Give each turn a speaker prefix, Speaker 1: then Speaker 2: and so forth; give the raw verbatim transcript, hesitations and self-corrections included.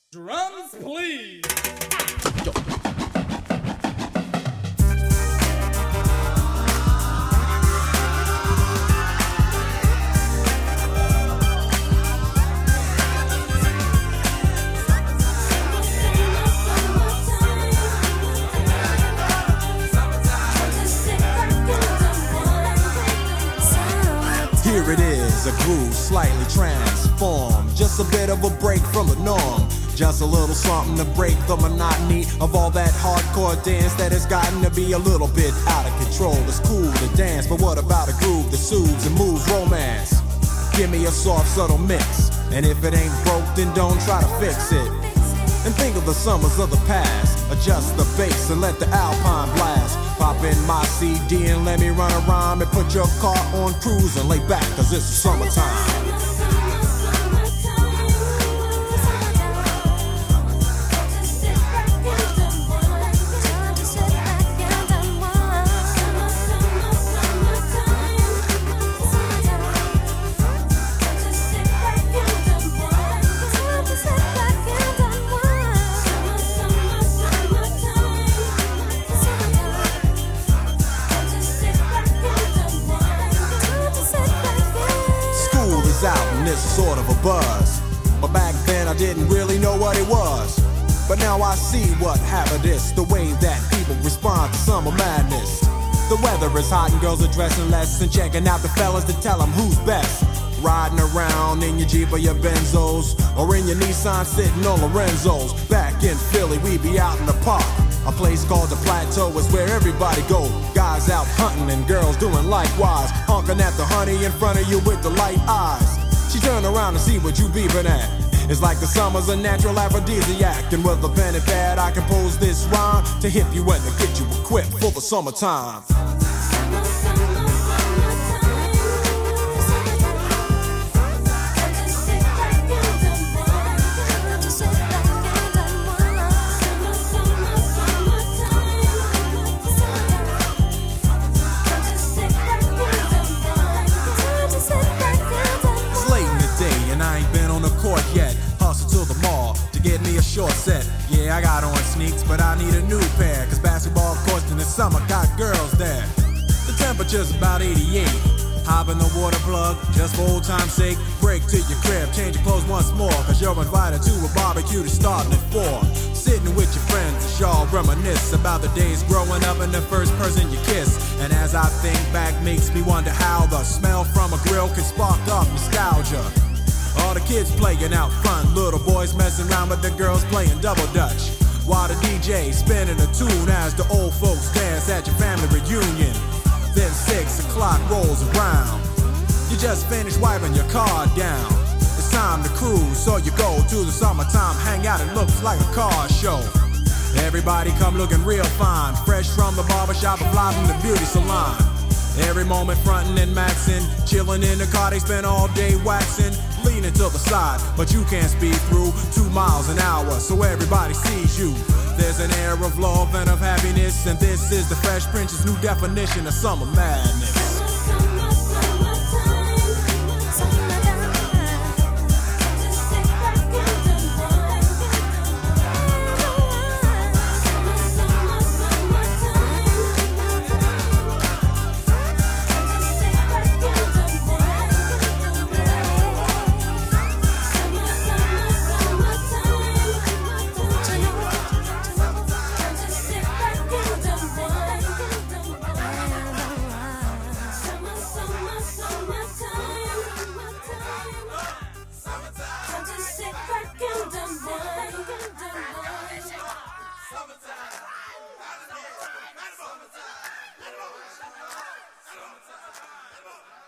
Speaker 1: Drums, please.
Speaker 2: Here it is, a groove slightly transformed. Just a bit of a break from the norm. Just a little something to break the monotony of all that hardcore dance that has gotten to be a little bit out of control. It's cool to dance, but what about a groove that soothes and moves romance? Give me a soft, subtle mix, and if it ain't broke, then don't try to fix it. And think of the summers of the past. Adjust the bass and let the alpine blast. Pop in my C D and let me run around and put your car on cruise and lay back, cause it's summertime. Out and it's sort of a buzz, but back then I didn't really know what it was. But now I see what happened is the way that people respond to summer madness. The weather is hot and girls are dressing less and checking out the fellas to tell them who's best. Riding around in your Jeep or your Benzos, or in your Nissan sitting on Lorenzo's. Back in Philly we be out in the park. A place called the Plateau is where everybody go. Guys out hunting and girls doing likewise. Honking at the honey in front of you with the light eyes. She turn around and see what you beeping at. It's like the summer's a natural aphrodisiac. And with a pen and pad I compose this rhyme to hip you and to get you equipped for the summertime. Yet, hustle to the mall to get me a short set. Yeah, I got on sneaks, but I need a new pair, cause basketball courts in the summer got girls there. The temperature's about eighty-eight. Hop in the water plug, just for old time's sake. Break to your crib, change your clothes once more, cause you're invited to a barbecue that's starting at four. Sitting with your friends as y'all reminisce about the days growing up and the first person you kiss. And as I think back, makes me wonder how the smell from a grill can spark up nostalgia. All the kids playing out front, little boys messing around with the girls playing double dutch. While the D J spinning a tune as the old folks dance at your family reunion. Then six o'clock rolls around. You just finished wiping your car down. It's time to cruise, so you go to the summertime hangout. It looks like a car show. Everybody come looking real fine, fresh from the barbershop and fly from the beauty salon. Every moment frontin' and maxin', chillin' in the car, they spend all day waxin'. Leaning to the side, but you can't speed through two miles an hour, so everybody sees you. There's an air of love and of happiness, and this is the Fresh Prince's new definition of summer madness.
Speaker 3: Summertime.